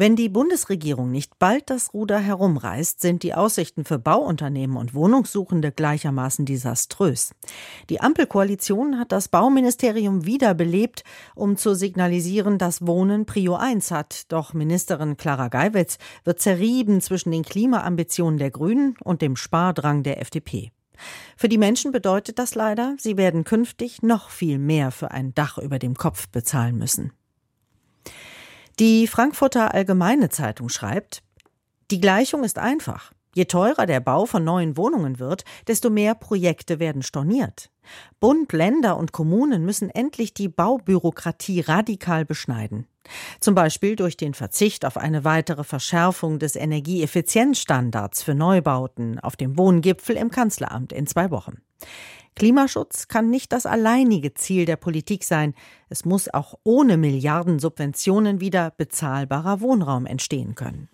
Wenn die Bundesregierung nicht bald das Ruder herumreißt, sind die Aussichten für Bauunternehmen und Wohnungssuchende gleichermaßen desaströs. Die Ampelkoalition hat das Bauministerium wiederbelebt, um zu signalisieren, dass Wohnen Prio 1 hat. Doch Ministerin Clara Geiwitz wird zerrieben zwischen den Klimaambitionen der Grünen und dem Spardrang der FDP. Für die Menschen bedeutet das leider, sie werden künftig noch viel mehr für ein Dach über dem Kopf bezahlen müssen. Die Frankfurter Allgemeine Zeitung schreibt: Die Gleichung ist einfach. Je teurer der Bau von neuen Wohnungen wird, desto mehr Projekte werden storniert. Bund, Länder und Kommunen müssen endlich die Baubürokratie radikal beschneiden. Zum Beispiel durch den Verzicht auf eine weitere Verschärfung des Energieeffizienzstandards für Neubauten auf dem Wohngipfel im Kanzleramt in 2 Wochen. Klimaschutz kann nicht das alleinige Ziel der Politik sein. Es muss auch ohne Milliardensubventionen wieder bezahlbarer Wohnraum entstehen können.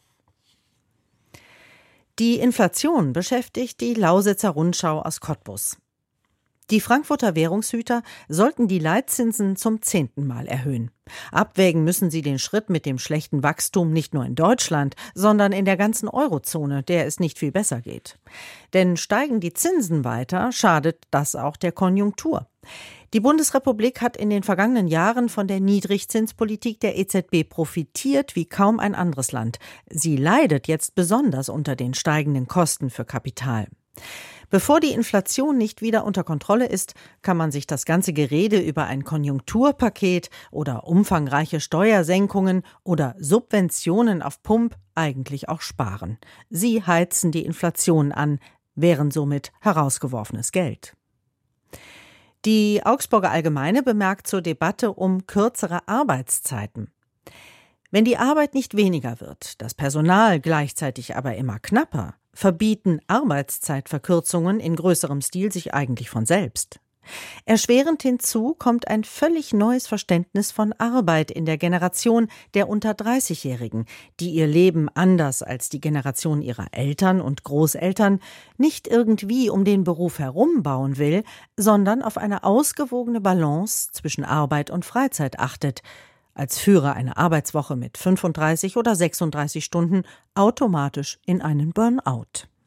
Die Inflation beschäftigt die Lausitzer Rundschau aus Cottbus. Die Frankfurter Währungshüter sollten die Leitzinsen zum 10. Mal erhöhen. Abwägen müssen sie den Schritt mit dem schlechten Wachstum nicht nur in Deutschland, sondern in der ganzen Eurozone, der es nicht viel besser geht. Denn steigen die Zinsen weiter, schadet das auch der Konjunktur. Die Bundesrepublik hat in den vergangenen Jahren von der Niedrigzinspolitik der EZB profitiert wie kaum ein anderes Land. Sie leidet jetzt besonders unter den steigenden Kosten für Kapital. Bevor die Inflation nicht wieder unter Kontrolle ist, kann man sich das ganze Gerede über ein Konjunkturpaket oder umfangreiche Steuersenkungen oder Subventionen auf Pump eigentlich auch sparen. Sie heizen die Inflation an, wären somit herausgeworfenes Geld. Die Augsburger Allgemeine bemerkt zur Debatte um kürzere Arbeitszeiten: Wenn die Arbeit nicht weniger wird, das Personal gleichzeitig aber immer knapper, verbieten Arbeitszeitverkürzungen in größerem Stil sich eigentlich von selbst. Erschwerend hinzu kommt ein völlig neues Verständnis von Arbeit in der Generation der unter 30-Jährigen, die ihr Leben anders als die Generation ihrer Eltern und Großeltern nicht irgendwie um den Beruf herum bauen will, sondern auf eine ausgewogene Balance zwischen Arbeit und Freizeit achtet, als führe eine Arbeitswoche mit 35 oder 36 Stunden automatisch in einen Burnout.